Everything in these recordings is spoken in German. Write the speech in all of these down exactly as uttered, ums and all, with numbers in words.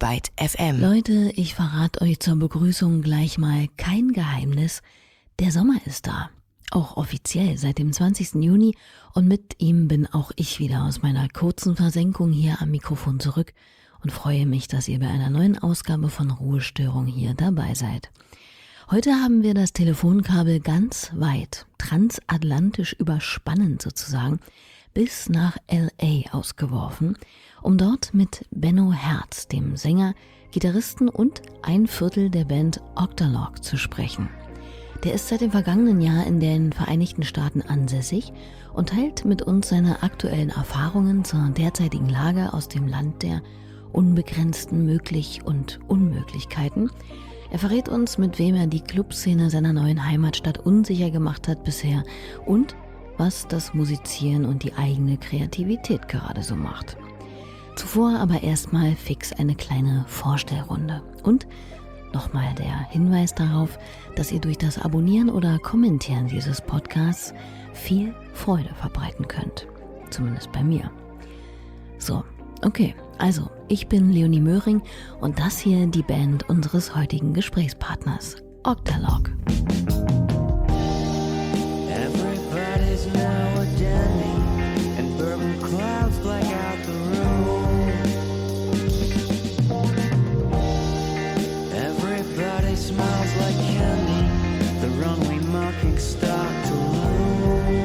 Byte F M. Leute, ich verrate euch zur Begrüßung gleich mal kein Geheimnis. Der Sommer ist da. Auch offiziell seit dem zwanzigsten Juni. Und mit ihm bin auch ich wieder aus meiner kurzen Versenkung hier am Mikrofon zurück und freue mich, dass ihr bei einer neuen Ausgabe von Ruhestörung hier dabei seid. Heute haben wir das Telefonkabel ganz weit, transatlantisch überspannend sozusagen, bis nach L A ausgeworfen, um dort mit Benno Herz, dem Sänger, Gitarristen und ein Viertel der Band Octalog zu sprechen. Der ist seit dem vergangenen Jahr in den Vereinigten Staaten ansässig und teilt mit uns seine aktuellen Erfahrungen zur derzeitigen Lage aus dem Land der unbegrenzten Möglich- und Unmöglichkeiten. Er verrät uns, mit wem er die Clubszene seiner neuen Heimatstadt unsicher gemacht hat bisher und was das Musizieren und die eigene Kreativität gerade so macht. Zuvor aber erstmal fix eine kleine Vorstellrunde. Und nochmal der Hinweis darauf, dass ihr durch das Abonnieren oder Kommentieren dieses Podcasts viel Freude verbreiten könnt. Zumindest bei mir. So, okay, also ich bin Leonie Möhring und das hier die Band unseres heutigen Gesprächspartners, Octalog. Everybody's now a dandy, and bourbon clouds black out the room. Everybody smiles like candy, the runway markings start to loom.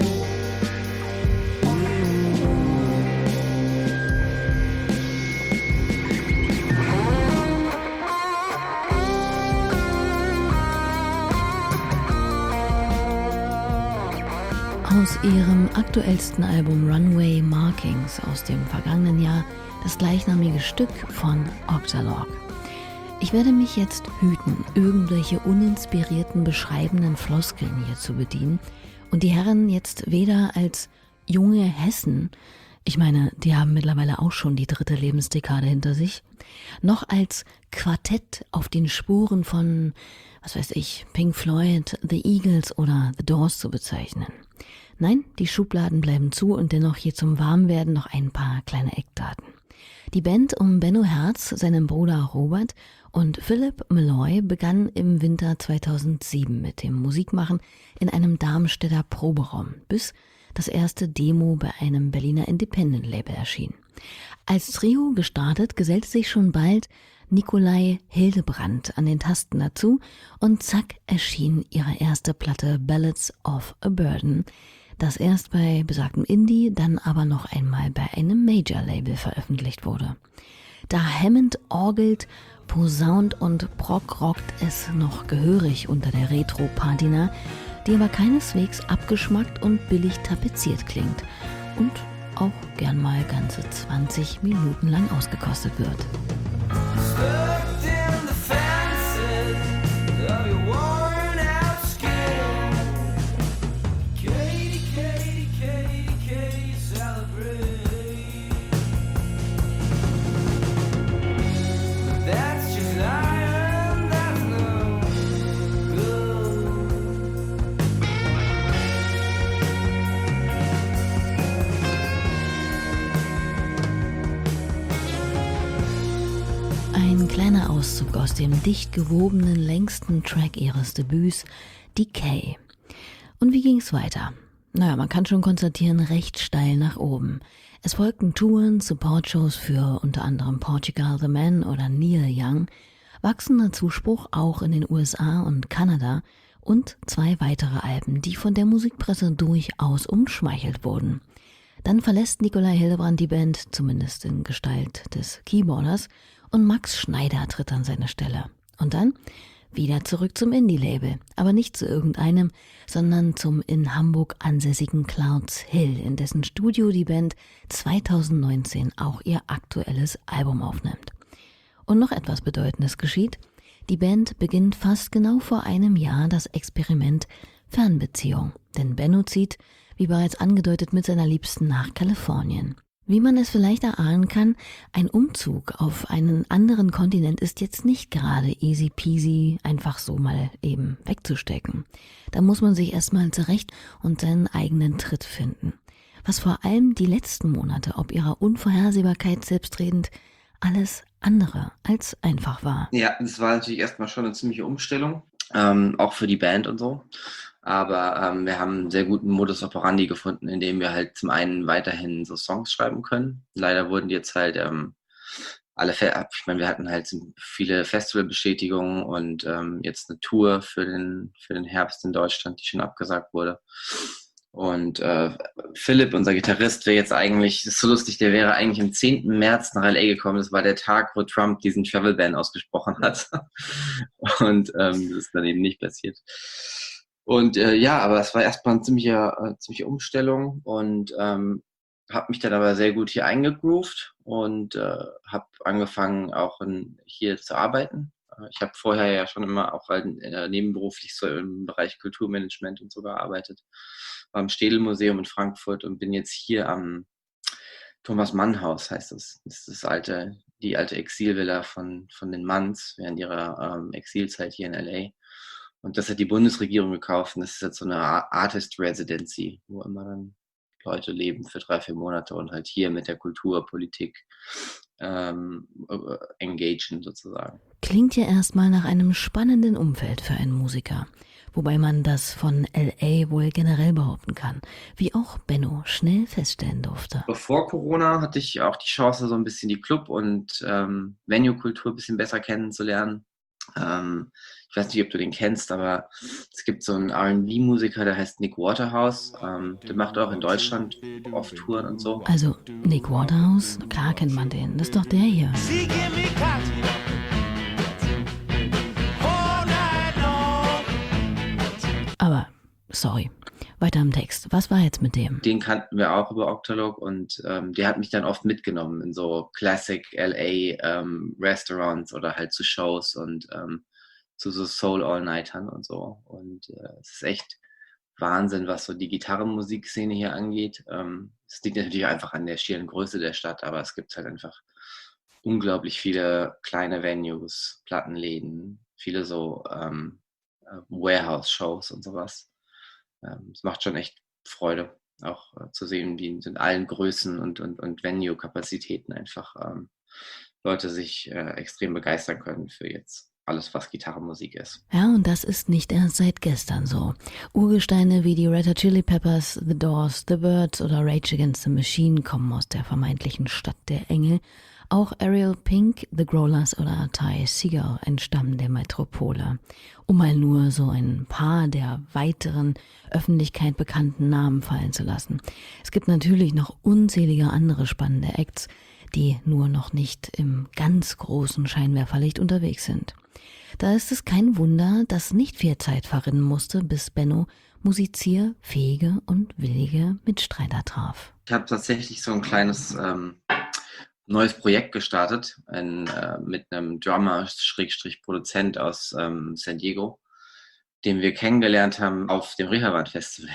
Aus ihrem aktuellsten Album Runway Markings aus dem vergangenen Jahr das gleichnamige Stück von Octalog. Ich werde mich jetzt hüten, irgendwelche uninspirierten beschreibenden Floskeln hier zu bedienen und die Herren jetzt weder als junge Hessen, ich meine, die haben mittlerweile auch schon die dritte Lebensdekade hinter sich, noch als Quartett auf den Spuren von, was weiß ich, Pink Floyd, The Eagles oder The Doors zu bezeichnen. Nein, die Schubladen bleiben zu und dennoch hier zum Warmwerden noch ein paar kleine Eckdaten. Die Band um Benno Herz, seinem Bruder Robert und Philip Malloy begann im Winter zweitausendsieben mit dem Musikmachen in einem Darmstädter Proberaum, bis das erste Demo bei einem Berliner Independent-Label erschien. Als Trio gestartet, gesellte sich schon bald Nikolai Hildebrand an den Tasten dazu und zack erschien ihre erste Platte Ballads of a Burden, das erst bei besagtem Indie, dann aber noch einmal bei einem Major-Label veröffentlicht wurde. Da Hammond orgelt, posaunt und prog-rockt es noch gehörig unter der Retro-Patina, die aber keineswegs abgeschmackt und billig tapeziert klingt und auch gern mal ganze zwanzig Minuten lang ausgekostet wird. Ein kleiner Auszug aus dem dicht gewobenen, längsten Track ihres Debüts, Decay. Und wie ging's weiter? Naja, man kann schon konstatieren, recht steil nach oben. Es folgten Touren, Support-Shows für unter anderem Portugal The Man oder Neil Young, wachsender Zuspruch auch in den U S A und Kanada und zwei weitere Alben, die von der Musikpresse durchaus umschmeichelt wurden. Dann verlässt Nikolai Hildebrand die Band, zumindest in Gestalt des Keyboarders, und Max Schneider tritt an seine Stelle. Und dann wieder zurück zum Indie-Label, aber nicht zu irgendeinem, sondern zum in Hamburg ansässigen Clouds Hill, in dessen Studio die Band zweitausendneunzehn auch ihr aktuelles Album aufnimmt. Und noch etwas Bedeutendes geschieht. Die Band beginnt fast genau vor einem Jahr das Experiment Fernbeziehung, denn Benno zieht, wie bereits angedeutet, mit seiner Liebsten nach Kalifornien. Wie man es vielleicht erahnen kann, ein Umzug auf einen anderen Kontinent ist jetzt nicht gerade easy peasy, einfach so mal eben wegzustecken. Da muss man sich erstmal zurecht und seinen eigenen Tritt finden. Was vor allem die letzten Monate ob ihrer Unvorhersehbarkeit selbstredend alles andere als einfach war. Ja, das war natürlich erstmal schon eine ziemliche Umstellung, ähm, auch für die Band und so. Aber ähm, wir haben einen sehr guten Modus operandi gefunden, in dem wir halt zum einen weiterhin so Songs schreiben können. Leider wurden die jetzt halt ähm, alle, Fe- ich meine, wir hatten halt viele Festivalbestätigungen und ähm, jetzt eine Tour für den, für den Herbst in Deutschland, die schon abgesagt wurde. Und äh, Philipp, unser Gitarrist, wäre jetzt eigentlich, das ist so lustig, der wäre eigentlich am zehnten März nach L A gekommen. Das war der Tag, wo Trump diesen Travel Ban ausgesprochen hat. Und ähm, das ist dann eben nicht passiert. Und äh, ja, aber es war erstmal eine ziemliche, äh, ziemliche Umstellung und ähm, habe mich dann aber sehr gut hier eingegroovt und äh, habe angefangen auch in, hier zu arbeiten. Äh, Ich habe vorher ja schon immer auch halt, äh, nebenberuflich so im Bereich Kulturmanagement und so gearbeitet. War im Städel-Museum in Frankfurt und bin jetzt hier am Thomas-Mann-Haus, heißt es. Das ist das alte, die alte Exilvilla von, von den Manns während ihrer ähm, Exilzeit hier in L A. Und das hat die Bundesregierung gekauft und das ist jetzt so eine Artist Residency, wo immer dann Leute leben für drei, vier Monate und halt hier mit der Kulturpolitik ähm, äh, engagen sozusagen. Klingt ja erstmal nach einem spannenden Umfeld für einen Musiker. Wobei man das von L A wohl generell behaupten kann, wie auch Benno schnell feststellen durfte. Bevor Corona hatte ich auch die Chance, so ein bisschen die Club- und ähm, Venue-Kultur ein bisschen besser kennenzulernen. Ähm, ich weiß nicht, ob du den kennst, aber es gibt so einen R and B-Musiker, der heißt Nick Waterhouse. Ähm, der macht auch in Deutschland oft Touren und so. Also Nick Waterhouse, klar kennt man den, das ist doch der hier. She give me cotton all night long. Aber, sorry, weiter im Text. Was war jetzt mit dem? Den kannten wir auch über Octalog und ähm, der hat mich dann oft mitgenommen in so Classic L A ähm, Restaurants oder halt zu Shows und ähm, zu so Soul All-Nightern und so. Und äh, es ist echt Wahnsinn, was so die Gitarrenmusikszene hier angeht. Ähm, es liegt natürlich einfach an der schieren Größe der Stadt, aber es gibt halt einfach unglaublich viele kleine Venues, Plattenläden, viele so ähm, äh, Warehouse-Shows und sowas. Ähm, es macht schon echt Freude, auch äh, zu sehen, wie in allen Größen und, und, und Venue-Kapazitäten einfach ähm, Leute sich äh, extrem begeistern können für jetzt alles, was Gitarrenmusik ist. Ja, und das ist nicht erst seit gestern so. Urgesteine wie die Red Hot Chili Peppers, The Doors, The Byrds oder Rage Against the Machine kommen aus der vermeintlichen Stadt der Engel. Auch Ariel Pink, The Growlers oder Ty Segall entstammen der Metropole. Um mal nur so ein paar der weiteren Öffentlichkeit bekannten Namen fallen zu lassen. Es gibt natürlich noch unzählige andere spannende Acts, die nur noch nicht im ganz großen Scheinwerferlicht unterwegs sind. Da ist es kein Wunder, dass nicht viel Zeit verrinnen musste, bis Benno musizierfähige und willige Mitstreiter traf. Ich habe tatsächlich so ein kleines ähm, neues Projekt gestartet in, äh, mit einem Drummer-Produzent aus ähm, San Diego, den wir kennengelernt haben auf dem Reeperbahn Festival.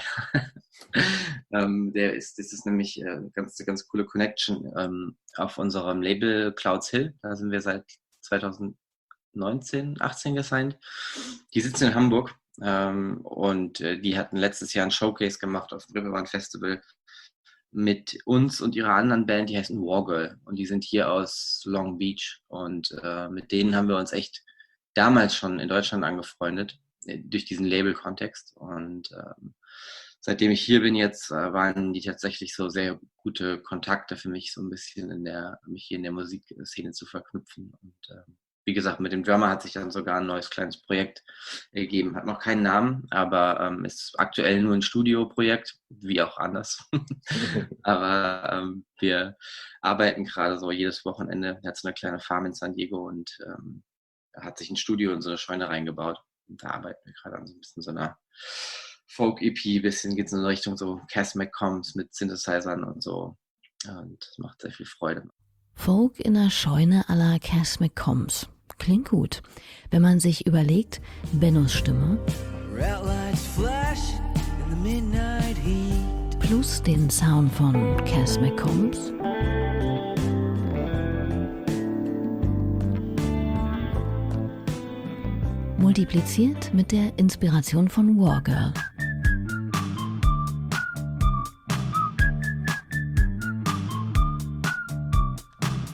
ähm, der ist, das ist nämlich äh, ganz, ganz coole Connection ähm, auf unserem Label Clouds Hill. Da sind wir seit zweitausendneunzehn, achtzehn gesigned. Die sitzen in Hamburg ähm, und äh, die hatten letztes Jahr ein Showcase gemacht auf dem Reeperbahn Festival mit uns und ihrer anderen Band, die heißt Wargirl und die sind hier aus Long Beach und äh, mit denen haben wir uns echt damals schon in Deutschland angefreundet, durch diesen Label-Kontext und ähm, seitdem ich hier bin jetzt, äh, waren die tatsächlich so sehr gute Kontakte für mich, so ein bisschen in der, mich hier in der Musikszene zu verknüpfen und ähm, wie gesagt, mit dem Drummer hat sich dann sogar ein neues kleines Projekt ergeben. Hat noch keinen Namen, aber ähm, ist aktuell nur ein Studioprojekt, wie auch anders. aber ähm, wir arbeiten gerade so jedes Wochenende. Er hat so eine kleine Farm in San Diego und ähm, er hat sich ein Studio in so eine Scheune reingebaut. Und da arbeiten wir gerade an so ein bisschen so einer Folk-E P. Bisschen geht es in Richtung so Cass McCombs mit Synthesizern und so. Und das macht sehr viel Freude. Folk in der Scheune à la Cass McCombs. Klingt gut. Wenn man sich überlegt, Bennos Stimme Red lights flash in the midnight heat. plus den Sound von Cass McCombs multipliziert mit der Inspiration von Wargirl.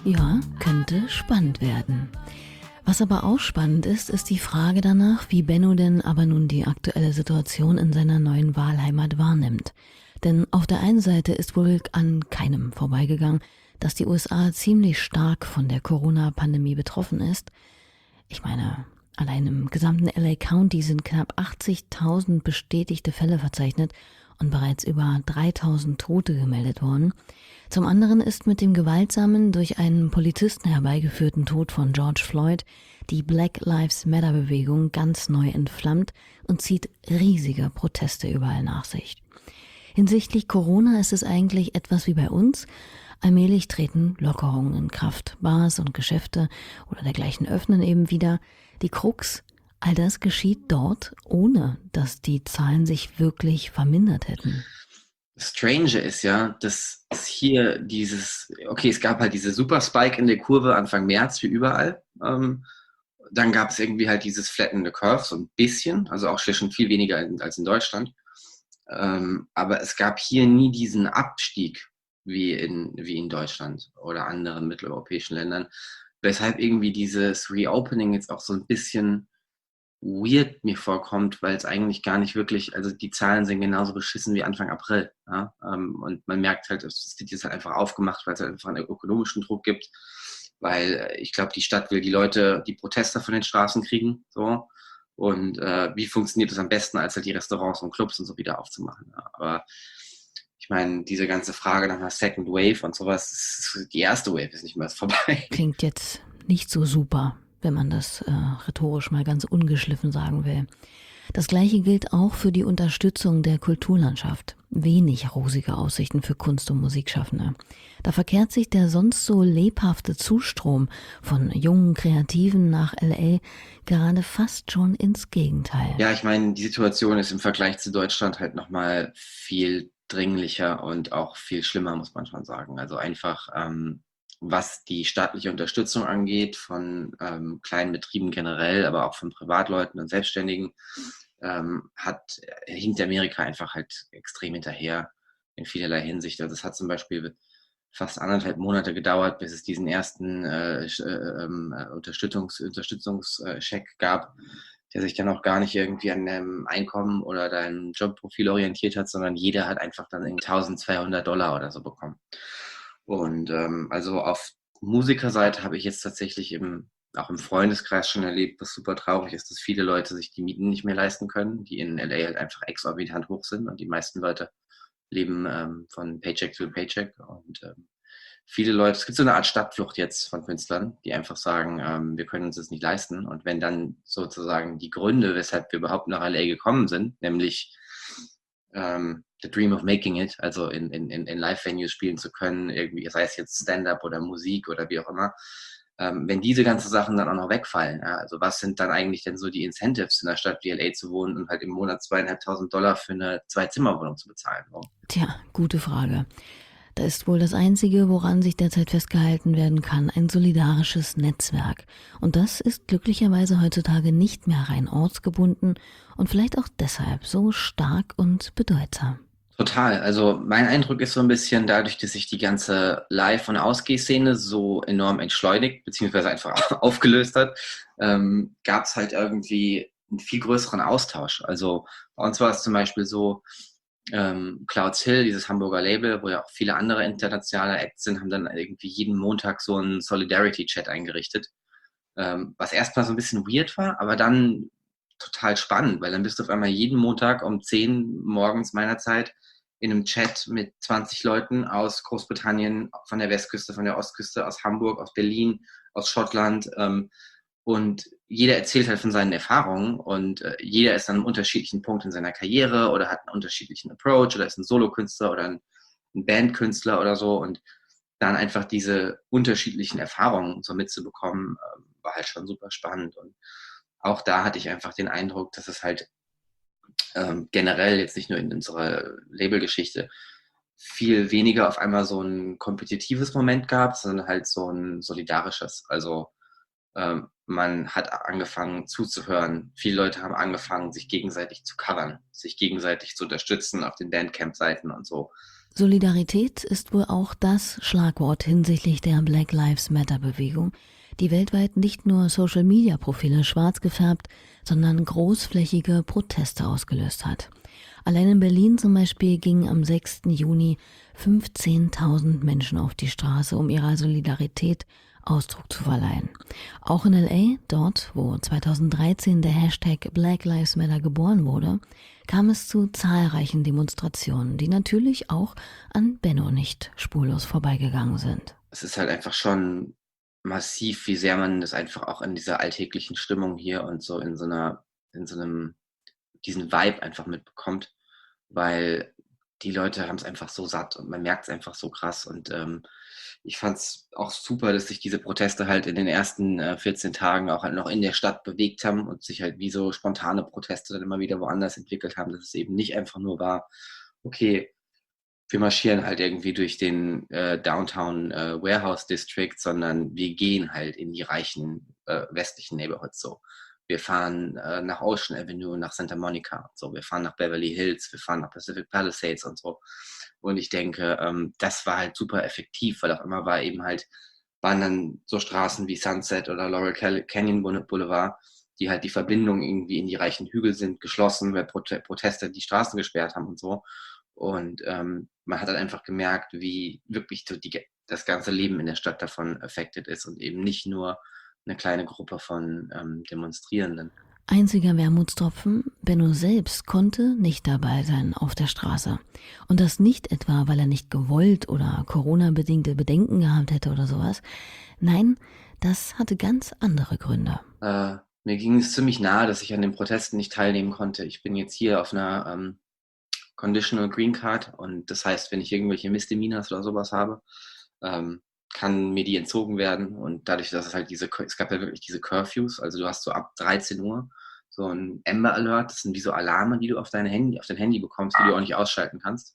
Ja, könnte spannend werden. Was aber auch spannend ist, ist die Frage danach, wie Benno denn aber nun die aktuelle Situation in seiner neuen Wahlheimat wahrnimmt. Denn auf der einen Seite ist wohl an keinem vorbeigegangen, dass die U S A ziemlich stark von der Corona-Pandemie betroffen ist. Ich meine, allein im gesamten L A County sind knapp achtzigtausend bestätigte Fälle verzeichnet und bereits über dreitausend Tote gemeldet worden. Zum anderen ist mit dem gewaltsamen, durch einen Polizisten herbeigeführten Tod von George Floyd die Black Lives Matter Bewegung ganz neu entflammt und zieht riesige Proteste überall nach sich. Hinsichtlich Corona ist es eigentlich etwas wie bei uns. Allmählich treten Lockerungen in Kraft. Bars und Geschäfte oder dergleichen öffnen eben wieder. Die Krux, all das geschieht dort, ohne dass die Zahlen sich wirklich vermindert hätten. Das Strange ist ja, dass es hier dieses, okay, es gab halt diese Super Spike in der Kurve Anfang März, wie überall. Ähm, dann gab es irgendwie halt dieses Flattende Curve, so ein bisschen, also auch schon viel weniger in, als in Deutschland. Ähm, aber es gab hier nie diesen Abstieg wie in, wie in Deutschland oder anderen mitteleuropäischen Ländern, weshalb irgendwie dieses Reopening jetzt auch so ein bisschen weird mir vorkommt, weil es eigentlich gar nicht wirklich, also die Zahlen sind genauso beschissen wie Anfang April. Ja? Und man merkt halt, es wird jetzt halt einfach aufgemacht, weil es halt einfach einen ökonomischen Druck gibt, weil ich glaube, die Stadt will die Leute, die Protester von den Straßen kriegen, so. Und äh, wie funktioniert das am besten, als halt die Restaurants und Clubs und so wieder aufzumachen. Ja? Aber ich meine, diese ganze Frage nach einer Second Wave und sowas, ist, die erste Wave ist nicht mehr vorbei. Klingt jetzt nicht so super, wenn man das äh, rhetorisch mal ganz ungeschliffen sagen will. Das Gleiche gilt auch für die Unterstützung der Kulturlandschaft. Wenig rosige Aussichten für Kunst- und Musikschaffende. Da verkehrt sich der sonst so lebhafte Zustrom von jungen Kreativen nach L A gerade fast schon ins Gegenteil. Ja, ich meine, die Situation ist im Vergleich zu Deutschland halt nochmal viel dringlicher und auch viel schlimmer, muss man schon sagen. Also einfach, ähm, was die staatliche Unterstützung angeht, von ähm, kleinen Betrieben generell, aber auch von Privatleuten und Selbstständigen, ähm, hat, hinkt Amerika einfach halt extrem hinterher in vielerlei Hinsicht. Also es hat zum Beispiel fast anderthalb Monate gedauert, bis es diesen ersten äh, äh, äh, Unterstützungs Unterstützungscheck gab, der sich dann auch gar nicht irgendwie an deinem Einkommen oder deinem Jobprofil orientiert hat, sondern jeder hat einfach dann eintausendzweihundert Dollar oder so bekommen. Und ähm, also auf Musikerseite habe ich jetzt tatsächlich im, auch im Freundeskreis schon erlebt, was super traurig ist, dass viele Leute sich die Mieten nicht mehr leisten können, die in L A halt einfach exorbitant hoch sind und die meisten Leute leben ähm, von Paycheck zu Paycheck und ähm, viele Leute, es gibt so eine Art Stadtflucht jetzt von Künstlern, die einfach sagen, ähm, wir können uns das nicht leisten und wenn dann sozusagen die Gründe, weshalb wir überhaupt nach L A gekommen sind, nämlich ähm, the dream of making it, also in, in, in Live-Venues spielen zu können, irgendwie, sei es jetzt Stand-up oder Musik oder wie auch immer, ähm, wenn diese ganzen Sachen dann auch noch wegfallen, ja, also was sind dann eigentlich denn so die Incentives in einer Stadt wie L A zu wohnen und halt im Monat zweieinhalbtausend Dollar für eine Zwei-Zimmer-Wohnung zu bezahlen? So? Tja, gute Frage. Da ist wohl das Einzige, woran sich derzeit festgehalten werden kann, ein solidarisches Netzwerk. Und das ist glücklicherweise heutzutage nicht mehr rein ortsgebunden und vielleicht auch deshalb so stark und bedeutsam. Total. Also mein Eindruck ist so ein bisschen dadurch, dass sich die ganze Live- und Ausgehszene so enorm entschleunigt, beziehungsweise einfach aufgelöst hat, ähm, gab es halt irgendwie einen viel größeren Austausch. Also bei uns war es zum Beispiel so, ähm, Clouds Hill, dieses Hamburger Label, wo ja auch viele andere internationale Acts sind, haben dann irgendwie jeden Montag so einen Solidarity-Chat eingerichtet, ähm, was erstmal so ein bisschen weird war, aber dann total spannend, weil dann bist du auf einmal jeden Montag um zehn morgens meiner Zeit in einem Chat mit zwanzig Leuten aus Großbritannien, von der Westküste, von der Ostküste, aus Hamburg, aus Berlin, aus Schottland. Ähm, und jeder erzählt halt von seinen Erfahrungen und äh, jeder ist an einem unterschiedlichen Punkt in seiner Karriere oder hat einen unterschiedlichen Approach oder ist ein Solokünstler oder ein, ein Bandkünstler oder so. Und dann einfach diese unterschiedlichen Erfahrungen so mitzubekommen, äh, war halt schon super spannend. Und auch da hatte ich einfach den Eindruck, dass es halt ähm, generell jetzt nicht nur in unserer Labelgeschichte viel weniger auf einmal so ein kompetitives Moment gab, sondern halt so ein solidarisches. Also ähm, man hat angefangen zuzuhören. Viele Leute haben angefangen, sich gegenseitig zu covern, sich gegenseitig zu unterstützen auf den Bandcamp-Seiten und so. Solidarität ist wohl auch das Schlagwort hinsichtlich der Black Lives Matter-Bewegung, die weltweit nicht nur Social-Media-Profile schwarz gefärbt, sondern großflächige Proteste ausgelöst hat. Allein in Berlin zum Beispiel gingen am sechsten Juni fünfzehntausend Menschen auf die Straße, um ihrer Solidarität Ausdruck zu verleihen. Auch in L A, dort, wo zweitausenddreizehn der Hashtag Black Lives Matter geboren wurde, kam es zu zahlreichen Demonstrationen, die natürlich auch an Benno nicht spurlos vorbeigegangen sind. Es ist halt einfach schon massiv, wie sehr man das einfach auch in dieser alltäglichen Stimmung hier und so in so einer, in so einem, diesen Vibe einfach mitbekommt, weil die Leute haben es einfach so satt und man merkt es einfach so krass. Und ähm, ich fand es auch super, dass sich diese Proteste halt in den ersten äh, vierzehn Tagen auch halt noch in der Stadt bewegt haben und sich halt wie so spontane Proteste dann immer wieder woanders entwickelt haben, dass es eben nicht einfach nur war, okay, wir marschieren halt irgendwie durch den äh, Downtown äh, Warehouse District, sondern wir gehen halt in die reichen äh, westlichen Neighborhoods so. Wir fahren äh, nach Ocean Avenue, nach Santa Monica und so. Wir fahren nach Beverly Hills, wir fahren nach Pacific Palisades und so. Und ich denke, ähm, das war halt super effektiv, weil auch immer war eben halt, waren dann so Straßen wie Sunset oder Laurel Canyon Boulevard, die halt die Verbindung irgendwie in die reichen Hügel sind, geschlossen, weil Prote- Proteste die Straßen gesperrt haben und so. Und ähm, man hat dann einfach gemerkt, wie wirklich so die, das ganze Leben in der Stadt davon affected ist und eben nicht nur eine kleine Gruppe von ähm, Demonstrierenden. Einziger Wermutstropfen, Benno selbst konnte nicht dabei sein auf der Straße. Und das nicht etwa, weil er nicht gewollt oder Corona-bedingte Bedenken gehabt hätte oder sowas. Nein, das hatte ganz andere Gründe. Äh, mir ging es ziemlich nahe, dass ich an den Protesten nicht teilnehmen konnte. Ich bin jetzt hier auf einer ähm, Conditional Green Card und das heißt, wenn ich irgendwelche Misdemeanors oder sowas habe, ähm, kann mir die entzogen werden und dadurch, dass es halt diese, es gab ja wirklich diese Curfews, also du hast so ab dreizehn Uhr so ein Amber Alert, das sind wie so Alarme, die du auf dein Handy, auf dein Handy bekommst, die du auch nicht ausschalten kannst.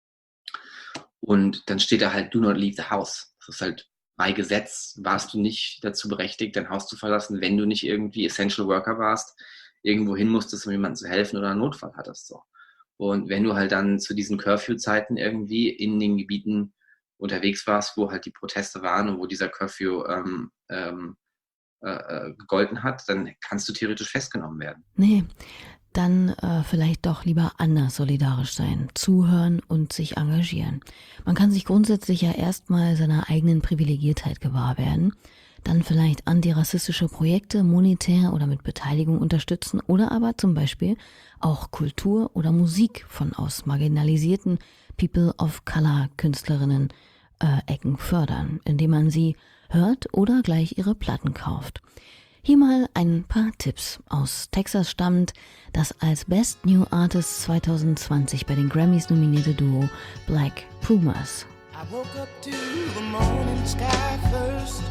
Und dann steht da halt Do not leave the house. Das ist halt bei Gesetz, warst du nicht dazu berechtigt, dein Haus zu verlassen, wenn du nicht irgendwie Essential Worker warst, irgendwo hin musstest, um jemandem zu helfen oder einen Notfall hattest. So. Und wenn du halt dann zu diesen Curfew-Zeiten irgendwie in den Gebieten unterwegs warst, wo halt die Proteste waren und wo dieser Curfew ähm, ähm, äh, gegolten hat, dann kannst du theoretisch festgenommen werden. Nee, dann äh, vielleicht doch lieber anders solidarisch sein, zuhören und sich engagieren. Man kann sich grundsätzlich ja erstmal seiner eigenen Privilegiertheit gewahr werden, dann vielleicht antirassistische Projekte monetär oder mit Beteiligung unterstützen oder aber zum Beispiel auch Kultur oder Musik von aus marginalisierten People of Color Künstlerinnen äh, Ecken fördern, indem man sie hört oder gleich ihre Platten kauft. Hier mal ein paar Tipps. Aus Texas stammt das als Best New Artist zwanzig zwanzig bei den Grammys nominierte Duo Black Pumas. I woke up to the morning sky first.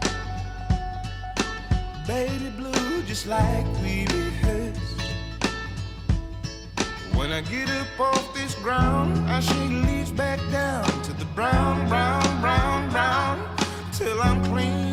Baby blue just like we rehearsed. When I get up off this ground, I shake leaves back down to the brown, brown, brown, brown, till I'm clean.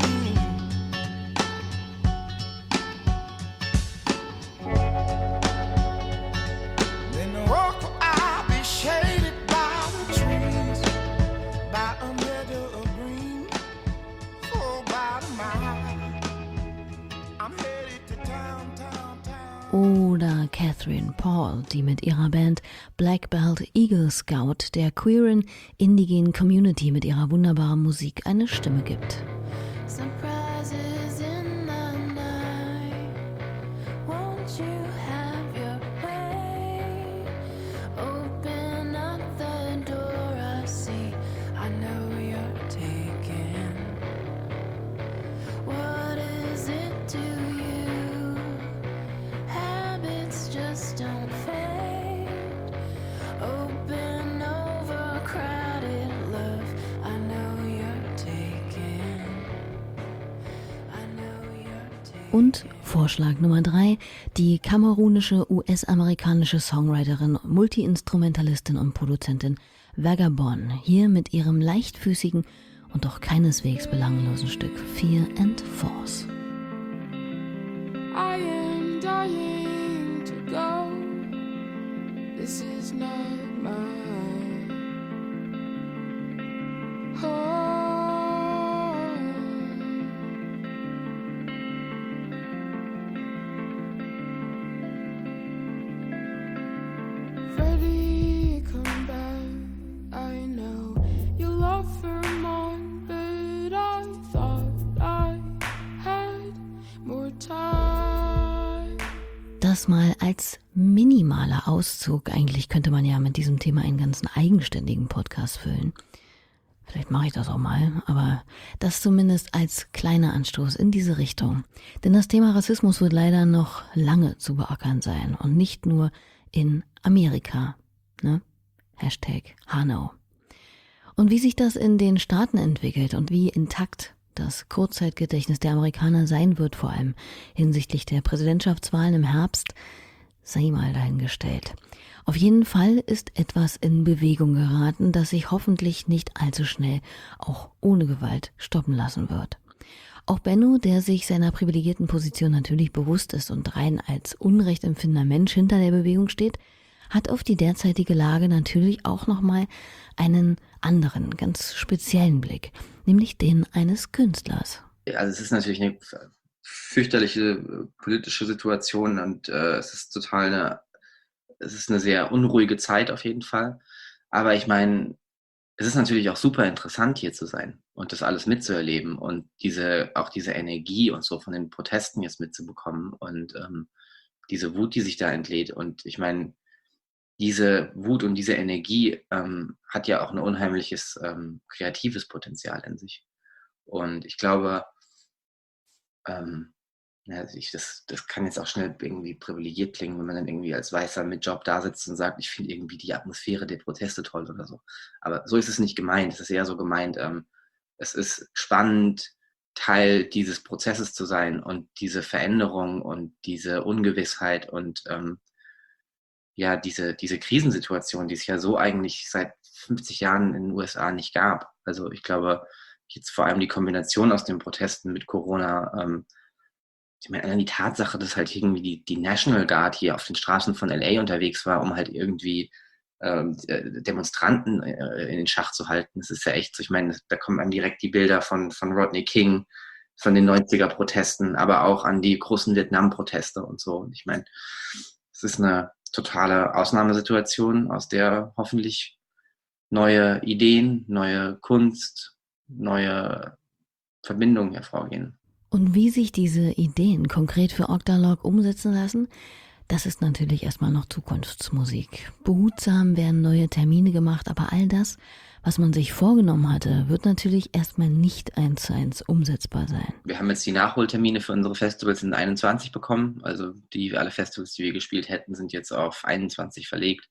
Then the walk I'll be shaded by the trees, by a meadow of green, for about a mile. I'm headed to town, town, town. Oder Catherine Paul, die mit ihrer Band Black Belt Eagle Scout der queeren, indigenen Community mit ihrer wunderbaren Musik eine Stimme gibt. Surprises in the night. Won't you have your way? Open up the door, I see. I know you're taken. What is it to you? Habits just don't fade. Open overcrowded love. I know you're taken. I know you're taken. Und Vorschlag Nummer drei, die kamerunische U S-amerikanische Songwriterin, Multi-Instrumentalistin und Produzentin Vagabond, hier mit ihrem leichtfüßigen und doch keineswegs belanglosen Stück Fear and Force. I am dying to go. This is not mine. das mal als minimaler Auszug. Eigentlich könnte man ja mit diesem Thema einen ganzen eigenständigen Podcast füllen. Vielleicht mache ich das auch mal, aber das zumindest als kleiner Anstoß in diese Richtung. Denn das Thema Rassismus wird leider noch lange zu beackern sein und nicht nur in Amerika. Ne? Hashtag Hanau. Und wie sich das in den Staaten entwickelt und wie intakt das Kurzzeitgedächtnis der Amerikaner sein wird, vor allem hinsichtlich der Präsidentschaftswahlen im Herbst, sei mal dahingestellt. Auf jeden Fall ist etwas in Bewegung geraten, das sich hoffentlich nicht allzu schnell auch ohne Gewalt stoppen lassen wird. Auch Benno, der sich seiner privilegierten Position natürlich bewusst ist und rein als unrechtempfindender Mensch hinter der Bewegung steht, hat auf die derzeitige Lage natürlich auch nochmal einen anderen, ganz speziellen Blick, nämlich den eines Künstlers. Also es ist natürlich eine fürchterliche politische Situation und äh, es ist total eine, es ist eine sehr unruhige Zeit auf jeden Fall. Aber ich meine, es ist natürlich auch super interessant hier zu sein und das alles mitzuerleben und diese auch diese Energie und so von den Protesten jetzt mitzubekommen und ähm, diese Wut, die sich da entlädt. Und ich meine, diese Wut und diese Energie ähm, hat ja auch ein unheimliches ähm, kreatives Potenzial in sich. Und ich glaube, ähm, ja, ich, das, das kann jetzt auch schnell irgendwie privilegiert klingen, wenn man dann irgendwie als Weißer mit Job da sitzt und sagt, ich finde irgendwie die Atmosphäre der Proteste toll oder so. Aber so ist es nicht gemeint. Es ist eher so gemeint, ähm, es ist spannend, Teil dieses Prozesses zu sein und diese Veränderung und diese Ungewissheit und ähm, ja, diese, diese Krisensituation, die es ja so eigentlich seit fünfzig Jahren in den U S A nicht gab. Also ich glaube, jetzt vor allem die Kombination aus den Protesten mit Corona, ähm, ich meine, allein die Tatsache, dass halt irgendwie die, die National Guard hier auf den Straßen von L A unterwegs war, um halt irgendwie ähm, Demonstranten äh, in den Schach zu halten, das ist ja echt so, ich meine, da kommen einem direkt die Bilder von, von Rodney King, von den neunziger-Protesten, aber auch an die großen Vietnam-Proteste und so. Und ich meine, es ist eine totale Ausnahmesituation, aus der hoffentlich neue Ideen, neue Kunst, neue Verbindungen hervorgehen. Und wie sich diese Ideen konkret für Octalog umsetzen lassen, das ist natürlich erstmal noch Zukunftsmusik. Behutsam werden neue Termine gemacht, aber all das, was man sich vorgenommen hatte, wird natürlich erstmal nicht eins zu eins umsetzbar sein. Wir haben jetzt die Nachholtermine für unsere Festivals in einundzwanzig bekommen. Also die alle Festivals, die wir gespielt hätten, sind jetzt auf einundzwanzig verlegt.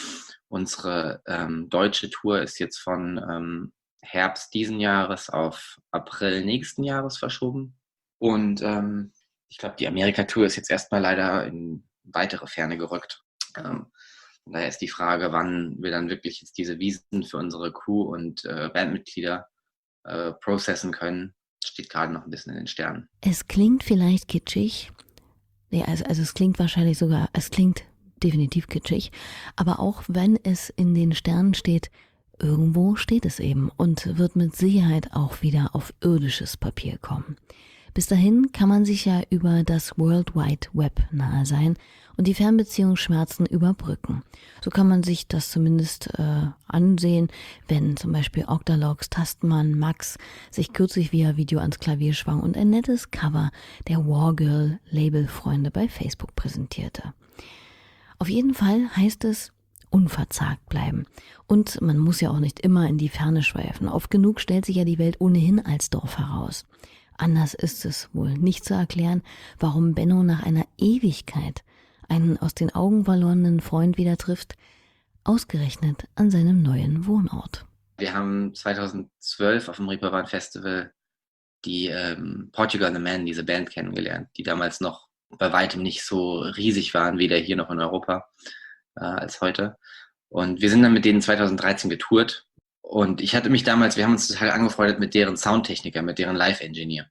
Unsere ähm, deutsche Tour ist jetzt von ähm, Herbst diesen Jahres auf April nächsten Jahres verschoben. Und ähm, ich glaube, die Amerika-Tour ist jetzt erstmal leider in weitere Ferne gerückt. Ähm, von daher ist die Frage, wann wir dann wirklich jetzt diese Wiesen für unsere Crew und äh, Bandmitglieder äh, processen können, steht gerade noch ein bisschen in den Sternen. Es klingt vielleicht kitschig, ja, also, also es klingt wahrscheinlich sogar, es klingt definitiv kitschig, aber auch wenn es in den Sternen steht, irgendwo steht es eben und wird mit Sicherheit auch wieder auf irdisches Papier kommen. Bis dahin kann man sich ja über das World Wide Web nahe sein und die Fernbeziehungsschmerzen überbrücken. So kann man sich das zumindest äh, ansehen, wenn zum Beispiel Octalogs Tastenmann Max sich kürzlich via Video ans Klavier schwang und ein nettes Cover der Wargirl Labelfreunde bei Facebook präsentierte. Auf jeden Fall heißt es unverzagt bleiben. Und man muss ja auch nicht immer in die Ferne schweifen. Oft genug stellt sich ja die Welt ohnehin als Dorf heraus. Anders ist es wohl nicht zu erklären, warum Benno nach einer Ewigkeit einen aus den Augen verlorenen Freund wieder trifft, ausgerechnet an seinem neuen Wohnort. Wir haben zweitausendzwölf auf dem Reeperbahn Festival die ähm, Portugal the Man, diese Band kennengelernt, die damals noch bei weitem nicht so riesig waren, weder hier noch in Europa äh, als heute. Und wir sind dann mit denen zweitausenddreizehn getourt. Und ich hatte mich damals, wir haben uns total angefreundet mit deren Soundtechniker, mit deren Live-Engineer.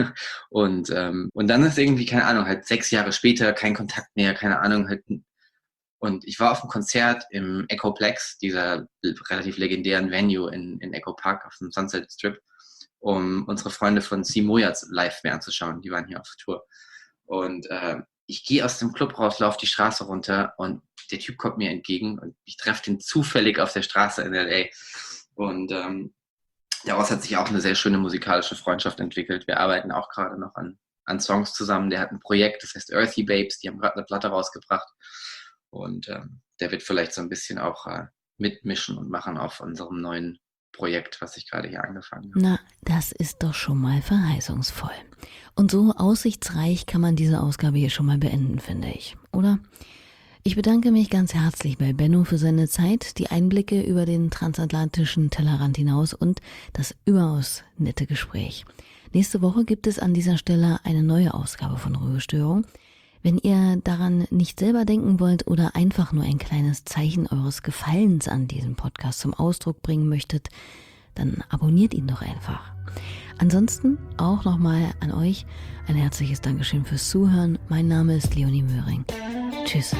und, ähm, und dann ist irgendwie, keine Ahnung, halt sechs Jahre später kein Kontakt mehr, keine Ahnung. Halt. Und ich war auf einem Konzert im Echoplex, dieser relativ legendären Venue in, in Echo Park auf dem Sunset Strip, um unsere Freunde von C. Moyats live mehr anzuschauen. Die waren hier auf Tour. Und äh, ich gehe aus dem Club raus, laufe die Straße runter und der Typ kommt mir entgegen und ich treffe den zufällig auf der Straße in L A. Und ähm, daraus hat sich auch eine sehr schöne musikalische Freundschaft entwickelt. Wir arbeiten auch gerade noch an, an Songs zusammen. Der hat ein Projekt, das heißt Earthy Babes, die haben gerade eine Platte rausgebracht. Und ähm, der wird vielleicht so ein bisschen auch äh, mitmischen und machen auf unserem neuen Projekt, was ich gerade hier angefangen habe. Na, das ist doch schon mal verheißungsvoll. Und so aussichtsreich kann man diese Ausgabe hier schon mal beenden, finde ich, oder? Ich bedanke mich ganz herzlich bei Benno für seine Zeit, die Einblicke über den transatlantischen Tellerrand hinaus und das überaus nette Gespräch. Nächste Woche gibt es an dieser Stelle eine neue Ausgabe von Ruhestörung. Wenn ihr daran nicht selber denken wollt oder einfach nur ein kleines Zeichen eures Gefallens an diesem Podcast zum Ausdruck bringen möchtet, dann abonniert ihn doch einfach. Ansonsten auch nochmal an euch ein herzliches Dankeschön fürs Zuhören. Mein Name ist Leonie Möhring. Tschüss.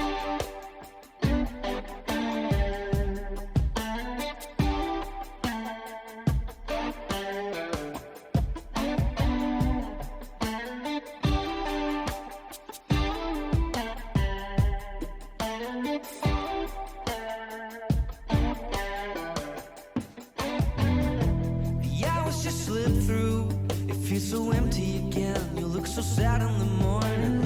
The hours just slip through. It feels so empty again. You look so sad in the morning.